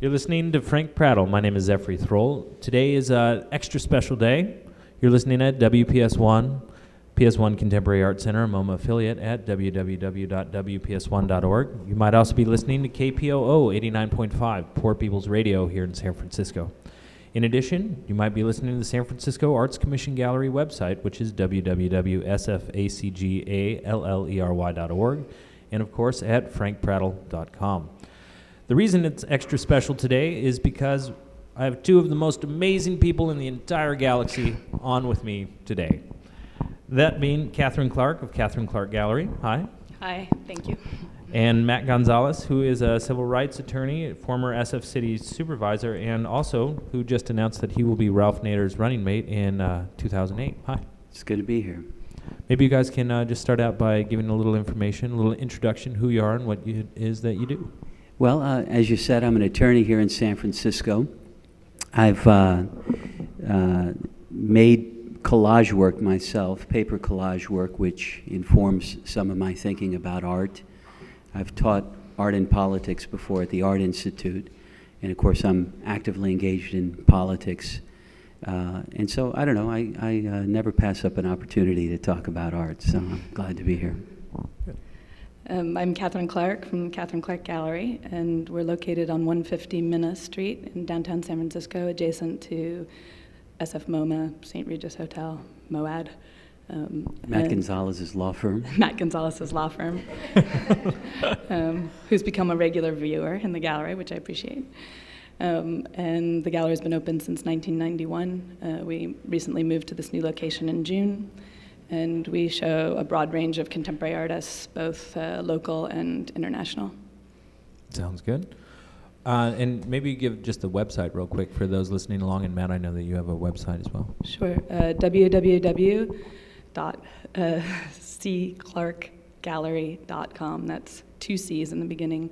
You're listening to Frank Prattle. My name is Zephyr Thrall. Today is an extra special day. You're listening at WPS1, PS1 Contemporary Art Center, a MoMA affiliate at www.wps1.org. You might also be listening to KPOO 89.5, Poor People's Radio here in San Francisco. In addition, you might be listening to the San Francisco Arts Commission Gallery website, which is www.sfacgallery.org, and of course at frankprattle.com. The reason it's extra special today is because I have two of the most amazing people in the entire galaxy on with me today. That being Catherine Clark of Catherine Clark Gallery. Hi. Hi, thank you. And Matt Gonzalez, who is a civil rights attorney, former SF City supervisor, and also who just announced that he will be Ralph Nader's running mate in 2008. Hi. It's good to be here. Maybe you guys can just start out by giving a little information, a little introduction, who you are and what it is that you do. Well, as you said, I'm an attorney here in San Francisco. I've made collage work myself, paper collage work, which informs some of my thinking about art. I've taught art and politics before at the Art Institute, and of course I'm actively engaged in politics. And so, I don't know, I never pass up an opportunity to talk about art, so I'm glad to be here. Good. I'm Catherine Clark from Catherine Clark Gallery, and we're located on 150 Minna Street in downtown San Francisco, adjacent to SF MoMA, St. Regis Hotel, MOAD. Matt Gonzalez's law firm. Matt Gonzalez's law firm, who's become a regular viewer in the gallery, which I appreciate. And the gallery has been open since 1991. We recently moved to this new location in June. And we show a broad range of contemporary artists, both local and international. Sounds good. And maybe give just the website real quick for those listening along. And Matt, I know that you have a website as well. Sure. www.cclarkgallery.com. That's two C's in the beginning,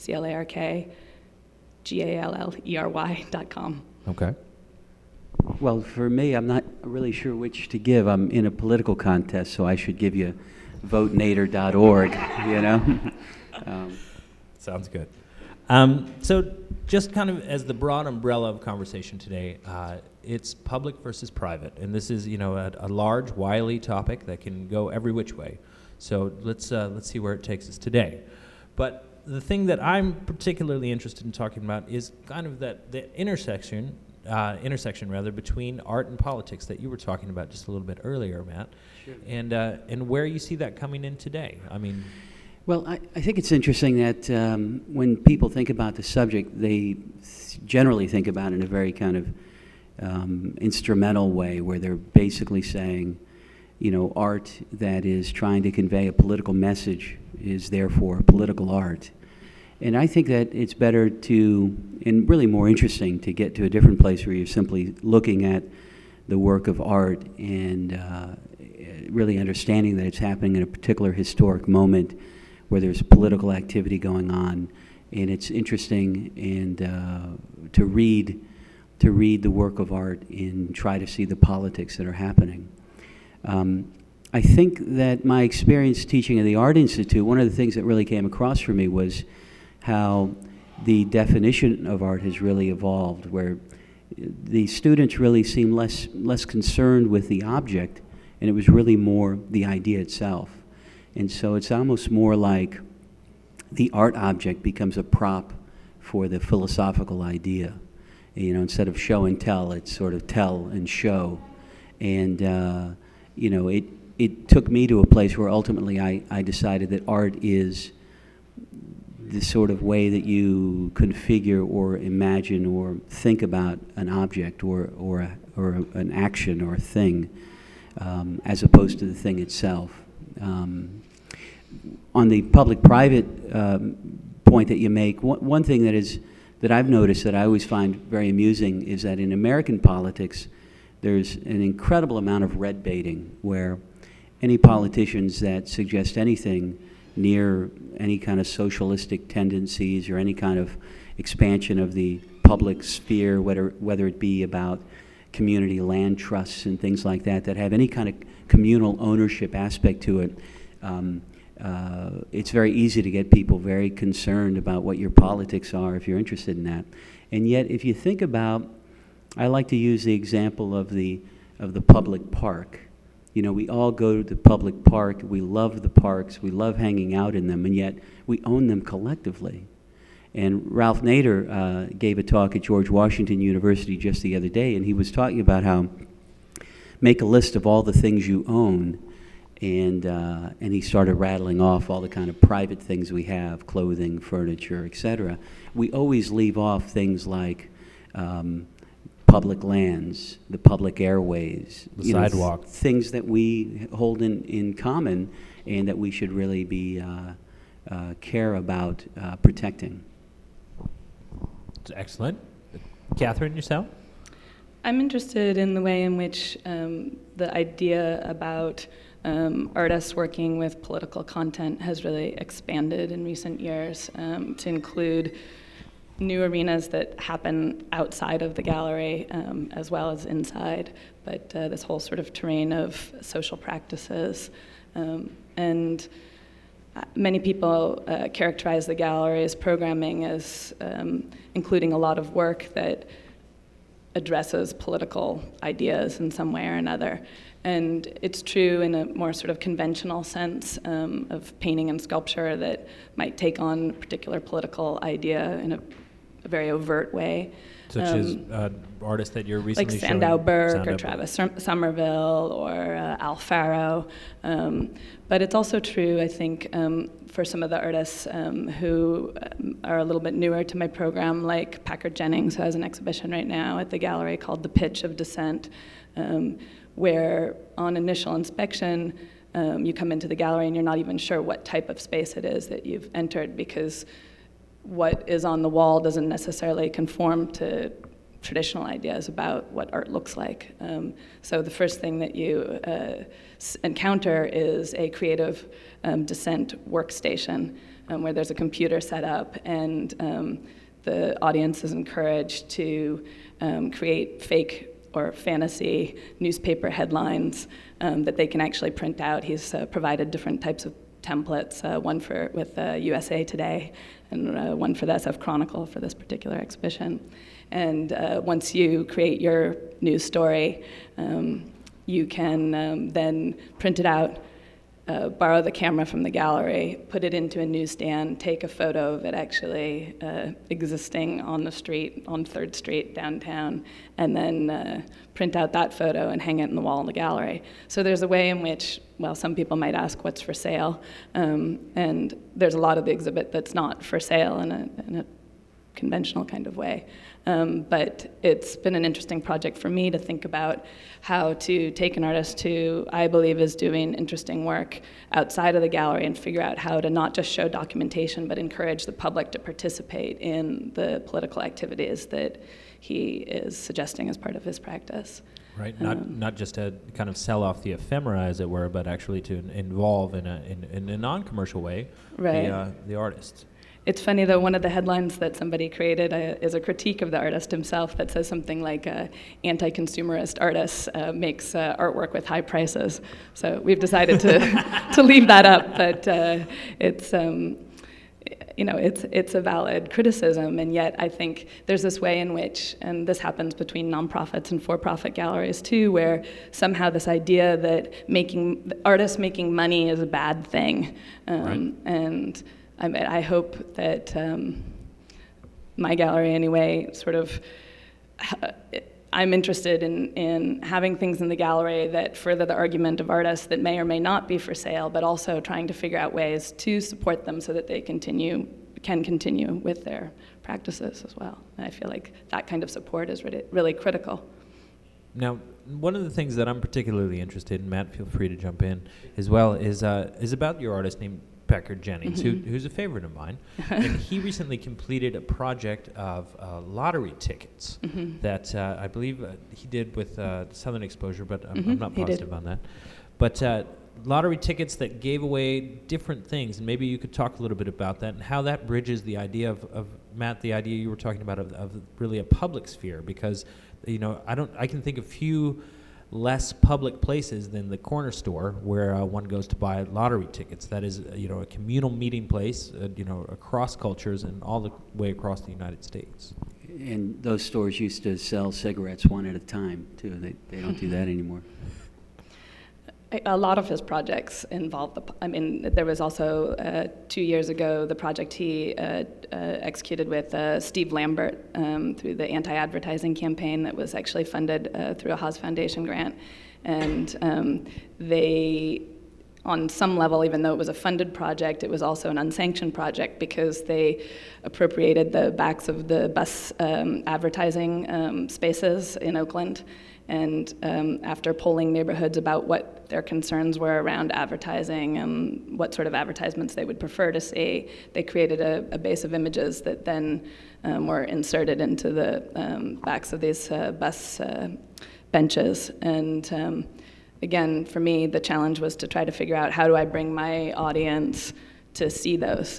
ClarkGallery.com. Okay. Well, for me, I'm not really sure which to give. I'm in a political contest, so I should give you votenader.org, you know? Sounds good. So just kind of as the broad umbrella of conversation today, it's public versus private. And this is, a large, wily topic that can go every which way. So let's see where it takes us today. But the thing that I'm particularly interested in talking about is kind of the intersection between art and politics that you were talking about just a little bit earlier, Matt. Sure. And where you see that coming in today. I mean, well, I think it's interesting that when people think about the subject, they generally think about it in a very kind of instrumental way, where they're basically saying, art that is trying to convey a political message is therefore political art. And I think that it's better to, and really more interesting, to get to a different place where you're simply looking at the work of art and really understanding that it's happening in a particular historic moment where there's political activity going on. And it's interesting and to read the work of art and try to see the politics that are happening. I think that my experience teaching at the Art Institute, one of the things that really came across for me was how the definition of art has really evolved, where the students really seem less concerned with the object, and it was really more the idea itself. And so it's almost more like the art object becomes a prop for the philosophical idea. Instead of show and tell, it's sort of tell and show. And, it took me to a place where ultimately I decided that art is the sort of way that you configure or imagine or think about an object or an action or a thing, as opposed to the thing itself. On the public-private point that you make, one thing that I've noticed that I always find very amusing is that in American politics, there's an incredible amount of red baiting, where any politicians that suggest anything near any kind of socialistic tendencies or any kind of expansion of the public sphere, whether it be about community land trusts and things like that have any kind of communal ownership aspect to it, it's very easy to get people very concerned about what your politics are if you're interested in that. And yet, if you think about, I like to use the example of the public park. You know, we all go to the public park, we love the parks, we love hanging out in them, and yet we own them collectively. And Ralph Nader gave a talk at George Washington University just the other day, and he was talking about how make a list of all the things you own, and he started rattling off all the kind of private things we have, clothing, furniture, etc. We always leave off things like public lands, the public airways, the sidewalk, things that we hold in common and that we should really be care about protecting. Excellent. Catherine, yourself? I'm interested in the way in which the idea about artists working with political content has really expanded in recent years to include new arenas that happen outside of the gallery as well as inside, but this whole sort of terrain of social practices. And many people characterize the gallery's programming as including a lot of work that addresses political ideas in some way or another. And it's true in a more sort of conventional sense of painting and sculpture that might take on a particular political idea in a very overt way. Such as artists that you're recently like Sandow showing. Birk or Travis Somerville or Al Faro. But it's also true, I think, for some of the artists who are a little bit newer to my program, like Packard Jennings, who has an exhibition right now at the gallery called The Pitch of Dissent, where on initial inspection, you come into the gallery and you're not even sure what type of space it is that you've entered, because what is on the wall doesn't necessarily conform to traditional ideas about what art looks like. So the first thing that you encounter is a creative dissent workstation where there's a computer set up, and the audience is encouraged to create fake or fantasy newspaper headlines that they can actually print out. He's provided different types of templates, one with USA Today and one for the SF Chronicle for this particular exhibition. And once you create your news story, you can then print it out, borrow the camera from the gallery, put it into a newsstand, take a photo of it actually existing on the street, on 3rd Street downtown, and then print out that photo and hang it in the wall in the gallery. So there's a way in which, well, some people might ask what's for sale, and there's a lot of the exhibit that's not for sale in a conventional kind of way. But it's been an interesting project for me to think about how to take an artist who I believe is doing interesting work outside of the gallery and figure out how to not just show documentation, but encourage the public to participate in the political activities that he is suggesting as part of his practice. Right, not just to kind of sell off the ephemera, as it were, but actually to involve in a non-commercial way the artists. It's funny, though, one of the headlines that somebody created is a critique of the artist himself that says something like, anti-consumerist artist makes artwork with high prices. So we've decided to leave that up, but it's a valid criticism, and yet I think there's this way in which, and this happens between nonprofits and for-profit galleries too, where somehow this idea that artists making money is a bad thing, right. And I hope that my gallery, anyway, sort of, I'm interested in having things in the gallery that further the argument of artists that may or may not be for sale, but also trying to figure out ways to support them so that they can continue with their practices as well. And I feel like that kind of support is really critical. Now, one of the things that I'm particularly interested in, Matt, feel free to jump in as well, is about your artist named Packard Jennings, Mm-hmm. who's a favorite of mine. And he recently completed a project of lottery tickets that I believe he did with Southern Exposure, but I'm not positive on that. But lottery tickets that gave away different things, and maybe you could talk a little bit about that and how that bridges the idea of Matt, the idea you were talking about of really a public sphere, because I can think of few less public places than the corner store where one goes to buy lottery tickets. That is, a communal meeting place, across cultures and all the way across the United States. And those stores used to sell cigarettes one at a time, too. They don't do that anymore. A lot of his projects involved there was also 2 years ago the project he executed with Steve Lambert through the anti-advertising campaign that was actually funded through a Haas Foundation grant. And they, on some level, even though it was a funded project, it was also an unsanctioned project because they appropriated the backs of the bus advertising spaces in Oakland. And after polling neighborhoods about what their concerns were around advertising and what sort of advertisements they would prefer to see, they created a base of images that then were inserted into the backs of these bus benches. And again, for me, the challenge was to try to figure out how do I bring my audience to see those.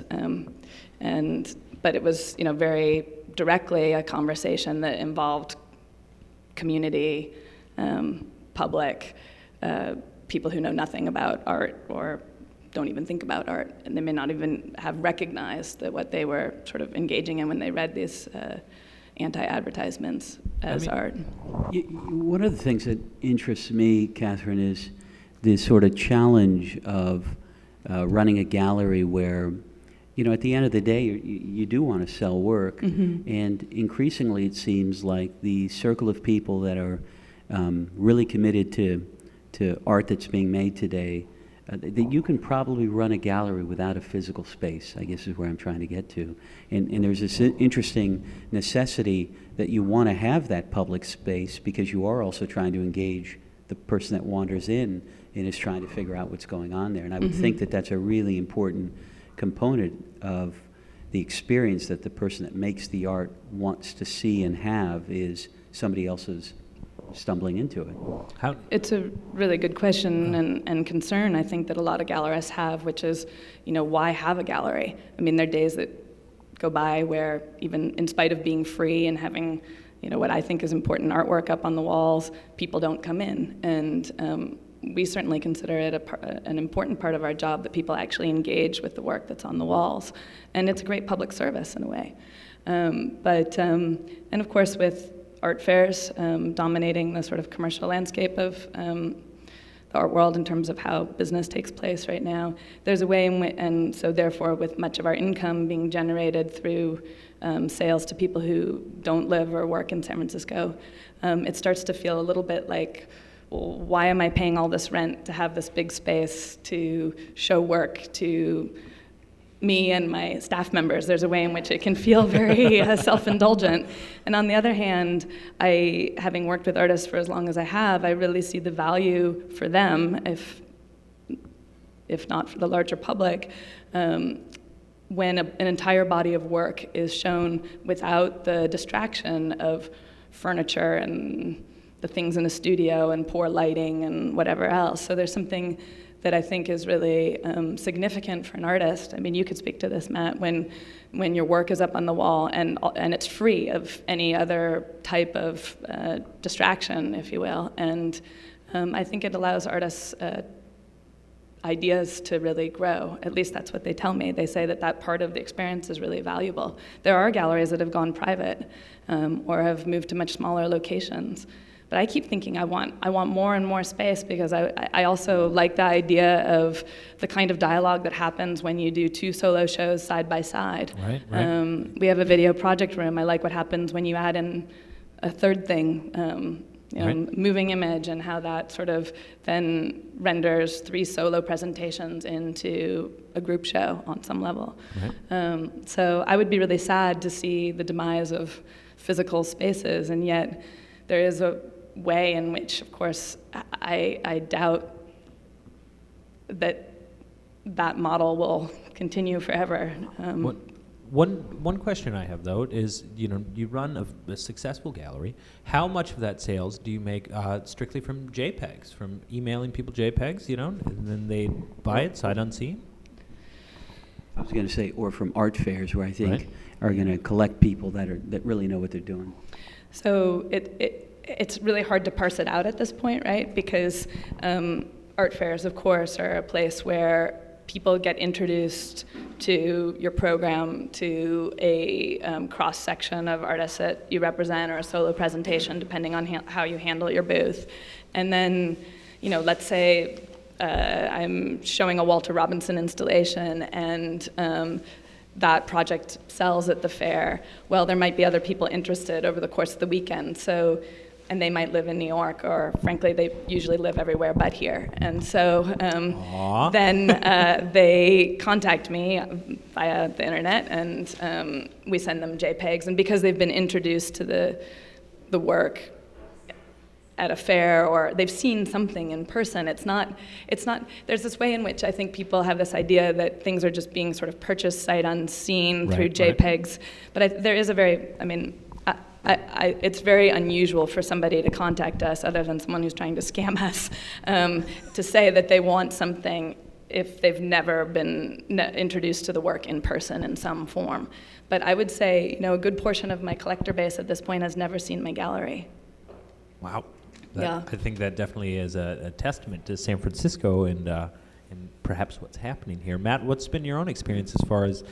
But it was, very directly a conversation that involved community, public, people who know nothing about art or don't even think about art, and they may not even have recognized that what they were sort of engaging in when they read these anti-advertisements as art. One of the things that interests me, Catherine, is this sort of challenge of running a gallery where, at the end of the day, you do want to sell work, and increasingly it seems like the circle of people that are really committed to art that's being made today, that you can probably run a gallery without a physical space, I guess is where I'm trying to get to. And there's this interesting necessity that you want to have that public space because you are also trying to engage the person that wanders in and is trying to figure out what's going on there. And I would think that that's a really important component of the experience that the person that makes the art wants to see and have is somebody else's stumbling into it. It's a really good question and concern I think that a lot of gallerists have, which is, why have a gallery? I mean, there are days that go by where even in spite of being free and having, what I think is important artwork up on the walls, people don't come in. And we certainly consider it an important part of our job that people actually engage with the work that's on the walls. And it's a great public service in a way. And of course with art fairs dominating the sort of commercial landscape of the art world in terms of how business takes place right now, there's a way in which, and so therefore with much of our income being generated through sales to people who don't live or work in San Francisco, it starts to feel a little bit like, well, why am I paying all this rent to have this big space to show work to me and my staff members? There's a way in which it can feel very self-indulgent. And on the other hand, having worked with artists for as long as I have, I really see the value for them, if not for the larger public, when an entire body of work is shown without the distraction of furniture and the things in a studio and poor lighting and whatever else. So there's something that I think is really significant for an artist. I mean, you could speak to this, Matt, when your work is up on the wall and it's free of any other type of distraction, if you will. And I think it allows artists ideas to really grow. At least that's what they tell me. They say that part of the experience is really valuable. There are galleries that have gone private or have moved to much smaller locations. But I keep thinking I want more and more space because I also like the idea of the kind of dialogue that happens when you do two solo shows side by side. Right. We have a video project room. I like what happens when you add in a third thing, moving image, and how that sort of then renders 3 solo presentations into a group show on some level. Right. So I would be really sad to see the demise of physical spaces, and yet there is a way in which, of course, I doubt that model will continue forever. One question I have, though, is, you run a successful gallery. How much of that sales do you make strictly from JPEGs, from emailing people JPEGs, and then they buy it sight unseen? I was going to say, or from art fairs, where I think are going to collect people that really know what they're doing. So it's really hard to parse it out at this point, right? Because art fairs, of course, are a place where people get introduced to your program, to a cross-section of artists that you represent, or a solo presentation, depending on how you handle your booth. And then, let's say I'm showing a Walter Robinson installation, and that project sells at the fair. Well, there might be other people interested over the course of the weekend. And they might live in New York, or frankly, they usually live everywhere but here. And so then they contact me via the internet, and we send them JPEGs. And because they've been introduced to the work at a fair, or they've seen something in person, it's not, there's this way in which I think people have this idea that things are just being sort of purchased sight unseen through JPEGs. But there is a very, it's very unusual for somebody to contact us, other than someone who's trying to scam us, to say that they want something if they've never been introduced to the work in person in some form. But I would say, a good portion of my collector base at this point has never seen my gallery. Wow. Yeah. I think that definitely is a testament to San Francisco and perhaps what's happening here. Matt, what's been your own experience as far as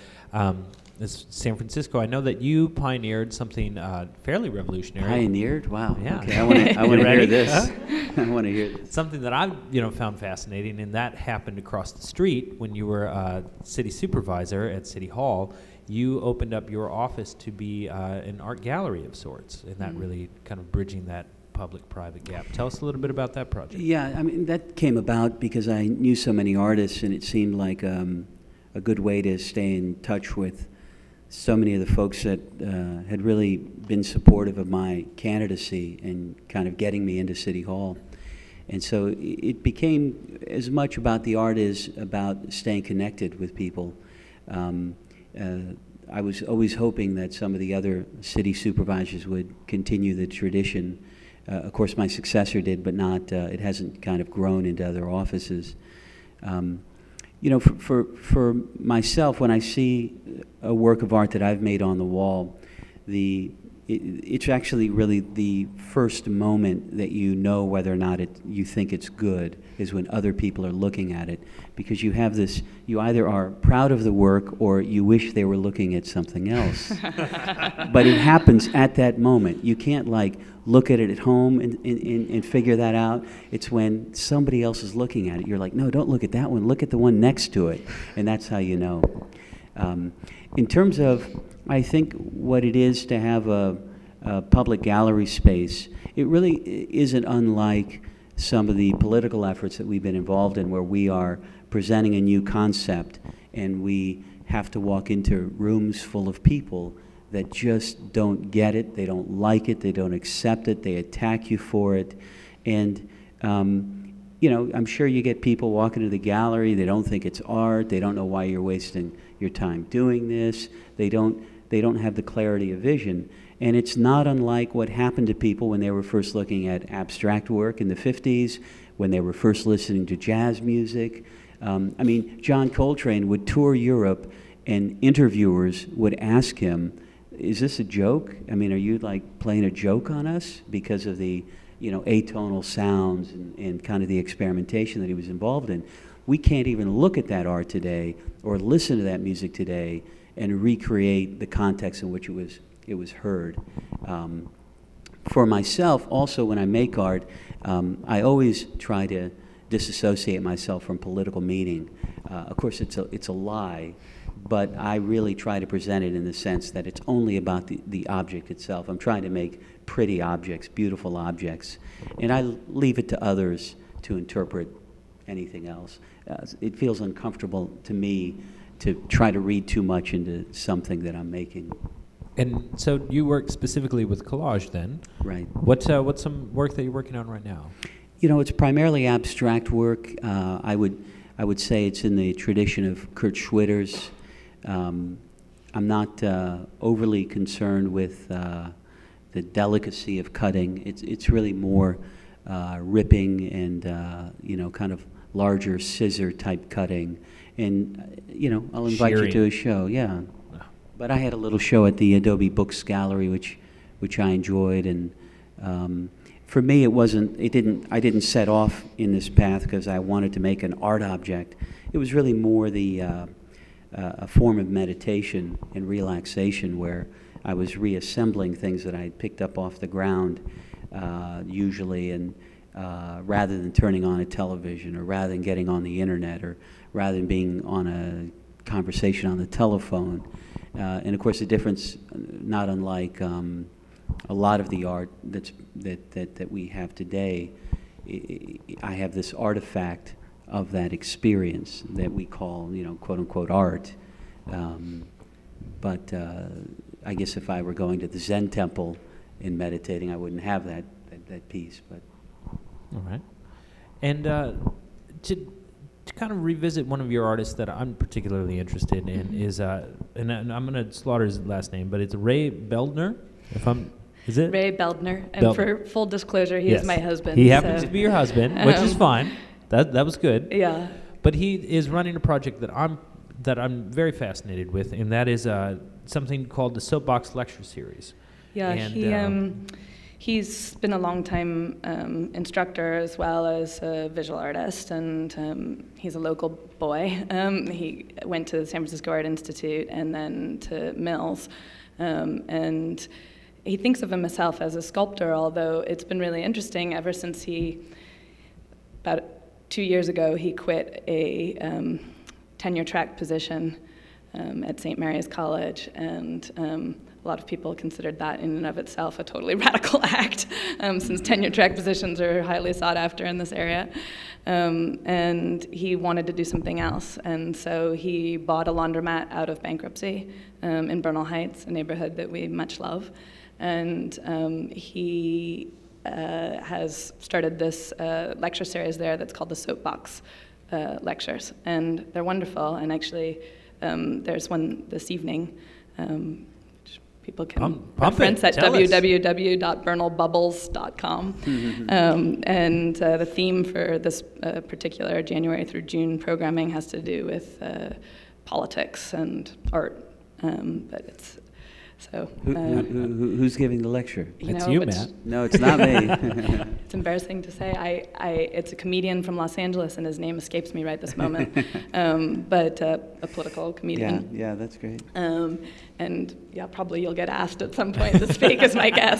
San Francisco? I know that you pioneered something fairly revolutionary. Pioneered? Wow. Yeah. Okay, I want to hear this. I want to hear this. Something that I've found fascinating, and that happened across the street when you were city supervisor at City Hall. You opened up your office to be an art gallery of sorts, and that really kind of bridging that public-private gap. Tell us a little bit about that project. Yeah, that came about because I knew so many artists, and it seemed like a good way to stay in touch with so many of the folks that had really been supportive of my candidacy and kind of getting me into City Hall. And so it became as much about the art as about staying connected with people. I was always hoping that some of the other city supervisors would continue the tradition. Of course, my successor did, but not. It hasn't kind of grown into other offices. For myself, when I see a work of art that I've made on the wall, it's actually really the first moment that you know whether or not you think it's good is when other people are looking at it, because you have this, you either are proud of the work or you wish they were looking at something else. But it happens at that moment. You can't look at it at home and figure that out. It's when somebody else is looking at it. You're like, no, don't look at that one. Look at the one next to it. And that's how you know. In terms of, I think, what it is to have a public gallery space, it really isn't unlike some of the political efforts that we've been involved in, where we are presenting a new concept and we have to walk into rooms full of people that just don't get it, they don't like it, they don't accept it, they attack you for it. And I'm sure you get people walking to the gallery, they don't think it's art, they don't know why you're wasting your time doing this, they don't have the clarity of vision. And it's not unlike what happened to people when they were first looking at abstract work in the 50s, when they were first listening to jazz music. John Coltrane would tour Europe, and interviewers would ask him, is this a joke? Are you playing a joke on us? Because of the atonal sounds and kind of the experimentation that he was involved in. We can't even look at that art today or listen to that music today and recreate the context in which it was heard. For myself, also, when I make art, I always try to disassociate myself from political meaning. Of course, it's a lie, but I really try to present it in the sense that it's only about the object itself. I'm trying to make pretty objects, beautiful objects, and I leave it to others to interpret anything else. It feels uncomfortable to me to try to read too much into something that I'm making. And so you work specifically with collage then. Right. What's some work that you're working on right now? It's primarily abstract work. I would say it's in the tradition of Kurt Schwitter's. I'm not overly concerned with the delicacy of cutting. It's really more ripping and kind of larger scissor type cutting. And I'll invite you to a show. Yeah. But I had a little show at the Adobe Books Gallery, which I enjoyed, and for me, I didn't set off in this path because I wanted to make an art object. It was really more a form of meditation and relaxation where I was reassembling things that I had picked up off the ground, usually, and rather than turning on a television, or rather than getting on the internet, or rather than being on a conversation on the telephone. And of course, the difference, not unlike a lot of the art that we have today, I have this artifact of that experience that we call, quote unquote, art. But I guess if I were going to the Zen temple and meditating, I wouldn't have that piece. But all right, and to kind of revisit one of your artists that I'm particularly interested in is, and I'm going to slaughter his last name, but it's Ray Beldner. Is it Ray Beldner? And for full disclosure, he is my husband. He happens to be your husband, which is fine. That was good. Yeah. But he is running a project that I'm very fascinated with, and that is something called the Soapbox Lecture Series. Yeah, and he's been a long-time instructor as well as a visual artist, and he's a local boy. He went to the San Francisco Art Institute and then to Mills, and he thinks of himself as a sculptor, although it's been really interesting ever since about 2 years ago, he quit a tenure-track position at St. Mary's College, and a lot of people considered that in and of itself a totally radical act, since tenure-track positions are highly sought after in this area. And he wanted to do something else, and so he bought a laundromat out of bankruptcy in Bernal Heights, a neighborhood that we much love, and he has started this lecture series there that's called the Soapbox Lectures, and they're wonderful. And actually, there's one this evening, which people can reference at www.bernalbubbles.com. And the theme for this particular January through June programming has to do with politics and art, but it's so. Who's giving the lecture? It's you, Matt. No, it's not me. It's embarrassing to say. It's a comedian from Los Angeles, and his name escapes me right this moment. But a political comedian. Yeah, that's great. And yeah, probably you'll get asked at some point to speak, is my guess.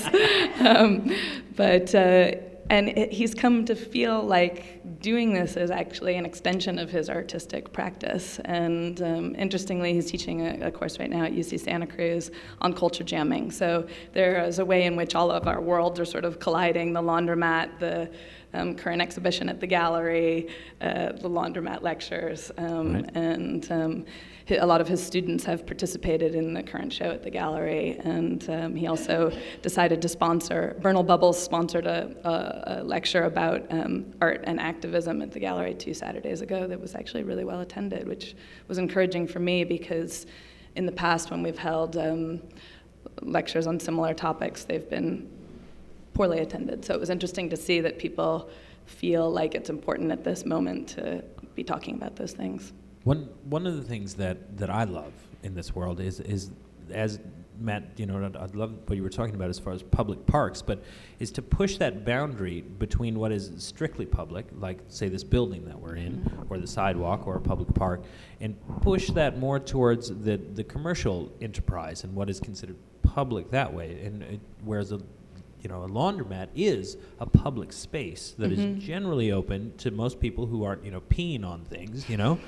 He's come to feel like doing this is actually an extension of his artistic practice. And interestingly, he's teaching a course right now at UC Santa Cruz on culture jamming. So there is a way in which all of our worlds are sort of colliding: the laundromat, the current exhibition at the gallery, the laundromat lectures, Right. and a lot of his students have participated in the current show at the gallery, and he also decided to sponsor. Bernal Bubbles sponsored a lecture about art and activism at the gallery 2 Saturdays ago that was actually really well attended, which was encouraging for me because in the past when we've held lectures on similar topics, they've been poorly attended. So it was interesting to see that people feel like it's important at this moment to be talking about those things. One of the things that I love in this world is as Matt, I love what you were talking about as far as public parks, but is to push that boundary between what is strictly public, like say this building that we're in, or the sidewalk, or a public park, and push that more towards the commercial enterprise and what is considered public that way. And whereas a laundromat is a public space that is generally open to most people who aren't, peeing on things,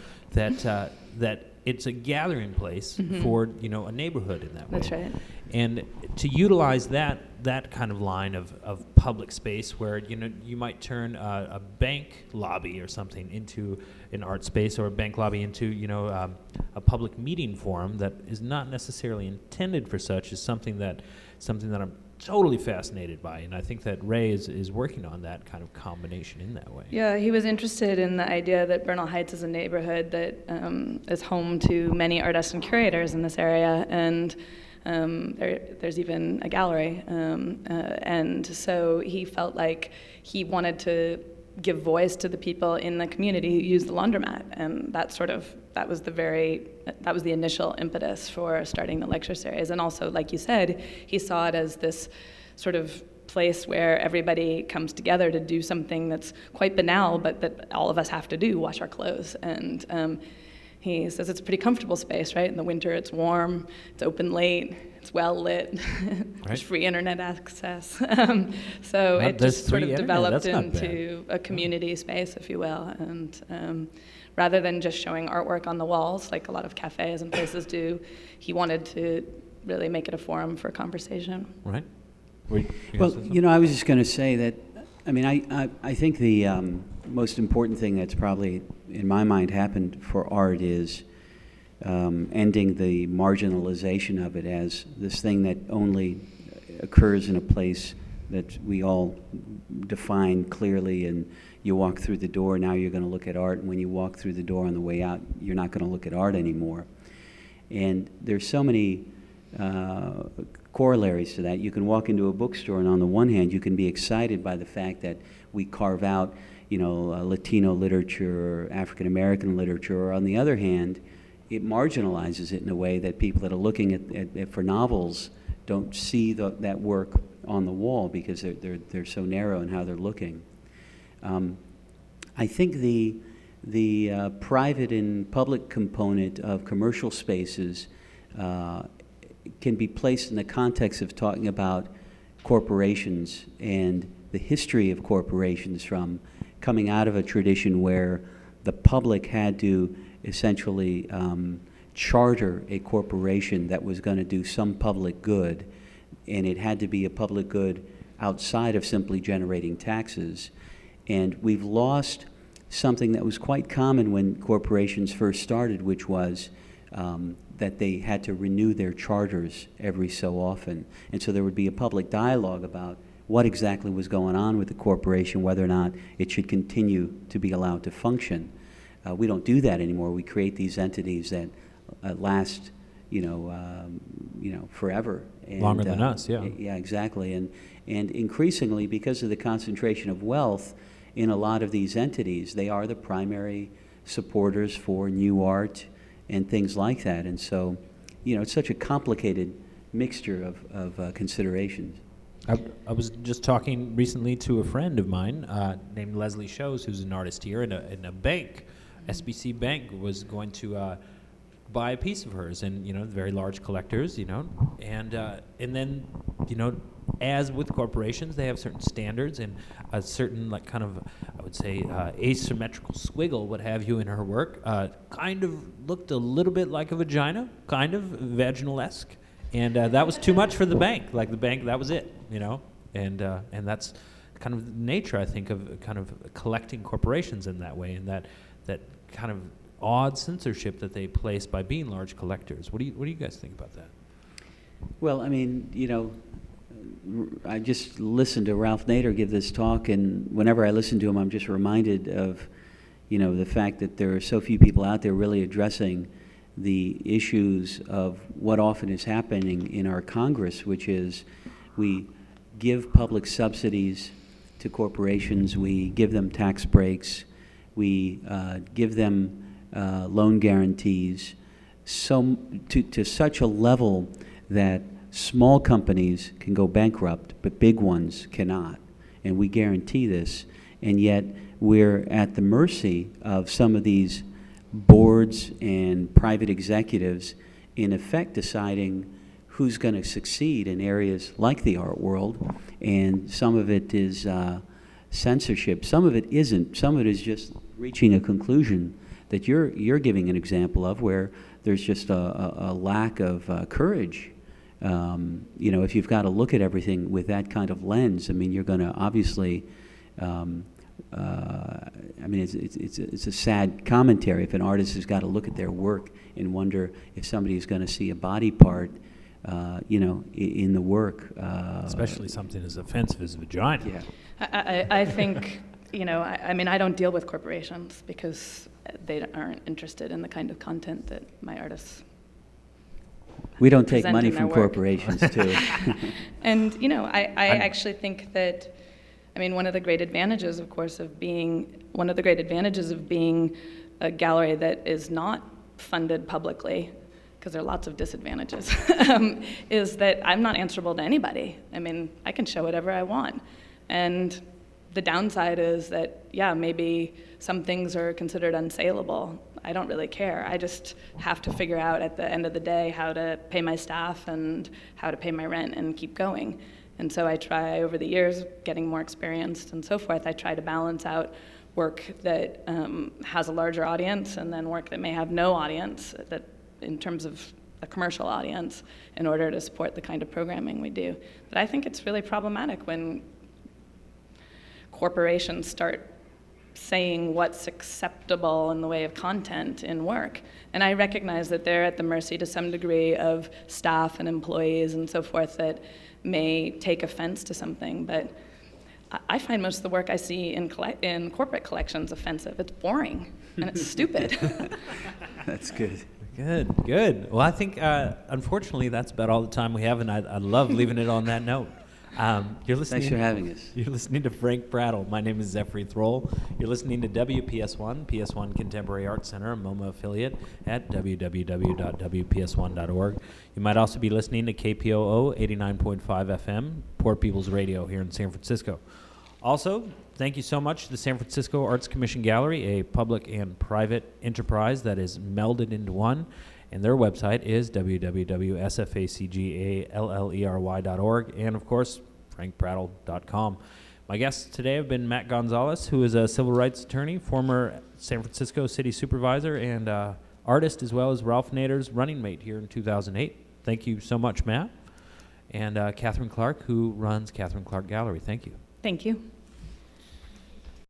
that it's a gathering place for, a neighborhood in that way. That's right. And to utilize that kind of line of public space where, you might turn a bank lobby or something into an art space, or a bank lobby into, a public meeting forum that is not necessarily intended for such, is something that I'm totally fascinated by, and I think that Ray is working on that kind of combination in that way. Yeah, he was interested in the idea that Bernal Heights is a neighborhood that is home to many artists and curators in this area, and there's even a gallery, and so he felt like he wanted to give voice to the people in the community who use the laundromat, and that was the initial impetus for starting the lecture series. And also, like you said, he saw it as this sort of place where everybody comes together to do something that's quite banal, but that all of us have to do, wash our clothes. And he says it's a pretty comfortable space, right? In the winter, it's warm, it's open late, it's well lit, there's free internet access. So it just sort of developed into a community space, if you will. And rather than just showing artwork on the walls, like a lot of cafes and places do, he wanted to really make it a forum for conversation. Right. Well, I was just going to say that, I think the most important thing that's probably, in my mind, happened for art is ending the marginalization of it as this thing that only occurs in a place that we all define clearly, and you walk through the door, now you're going to look at art, and when you walk through the door on the way out, you're not going to look at art anymore. And there's so many corollaries to that. You can walk into a bookstore, and on the one hand, you can be excited by the fact that we carve out, Latino literature or African American literature, or on the other hand, it marginalizes it in a way that people that are looking at for novels don't see that work on the wall because they're so narrow in how they're looking. I think the private and public component of commercial spaces can be placed in the context of talking about corporations and the history of corporations from coming out of a tradition where the public had to essentially charter a corporation that was going to do some public good, and it had to be a public good outside of simply generating taxes. And we've lost something that was quite common when corporations first started, which was that they had to renew their charters every so often. And so there would be a public dialogue about what exactly was going on with the corporation, whether or not it should continue to be allowed to function. We don't do that anymore. We create these entities that last, forever. And, longer than us, yeah. Yeah, exactly. And increasingly, because of the concentration of wealth in a lot of these entities, they are the primary supporters for new art and things like that. And so, it's such a complicated mixture of considerations. I was just talking recently to a friend of mine named Leslie Shows, who's an artist here in a bank. SBC Bank was going to buy a piece of hers, and very large collectors, and then as with corporations, they have certain standards and a certain I would say asymmetrical swiggle, what have you, in her work. Kind of looked a little bit like a vagina, kind of vaginal-esque, and that was too much for the bank. Like the bank, that was it, and that's kind of the nature, I think, of kind of collecting corporations in that way, and that kind of odd censorship that they place by being large collectors. What do you guys think about that? Well, I just listened to Ralph Nader give this talk, and whenever I listen to him, I'm just reminded of, the fact that there are so few people out there really addressing the issues of what often is happening in our Congress, which is we give public subsidies to corporations, we give them tax breaks, we give them loan guarantees to such a level that small companies can go bankrupt, but big ones cannot. And we guarantee this. And yet we're at the mercy of some of these boards and private executives, in effect deciding who's going to succeed in areas like the art world. And some of it is censorship. Some of it isn't. Some of it is just reaching a conclusion that you're giving an example of, where there's just a lack of courage. If you've got to look at everything with that kind of lens, you're going to obviously. It's a sad commentary if an artist has got to look at their work and wonder if somebody's going to see a body part, in the work. Especially something as offensive as vagina. Yeah. I think, I don't deal with corporations because they aren't interested in the kind of content that my artists. We don't take money from corporations, too. And, I actually think that, one of the great advantages, of course, of being a gallery that is not funded publicly, because there are lots of disadvantages, is that I'm not answerable to anybody. I mean, I can show whatever I want. And the downside is that, yeah, maybe some things are considered unsaleable. I don't really care. I just have to figure out at the end of the day how to pay my staff and how to pay my rent and keep going. And so I try, over the years, getting more experienced and so forth, I try to balance out work that has a larger audience and then work that may have no audience, that in terms of a commercial audience, in order to support the kind of programming we do. But I think it's really problematic when corporations start saying what's acceptable in the way of content in work. And I recognize that they're at the mercy to some degree of staff and employees and so forth that may take offense to something, but I find most of the work I see in corporate collections offensive. It's boring and it's stupid. That's good. Good. Well, I think, unfortunately, that's about all the time we have, and I love leaving it on that note. You're listening. Thanks for having us. You're listening to Frank Prattle. My name is Zephyr Thrall. You're listening to WPS1, PS1 Contemporary Arts Center, a MoMA affiliate at www.wps1.org. You might also be listening to KPOO 89.5 FM, Poor People's Radio here in San Francisco. Also, thank you so much to the San Francisco Arts Commission Gallery, a public and private enterprise that is melded into one. And their website is www.sfacgallery.org, and of course, frankprattle.com. My guests today have been Matt Gonzalez, who is a civil rights attorney, former San Francisco city supervisor, and artist, as well as Ralph Nader's running mate here in 2008. Thank you so much, Matt. And Catherine Clark, who runs Catherine Clark Gallery. Thank you. Thank you.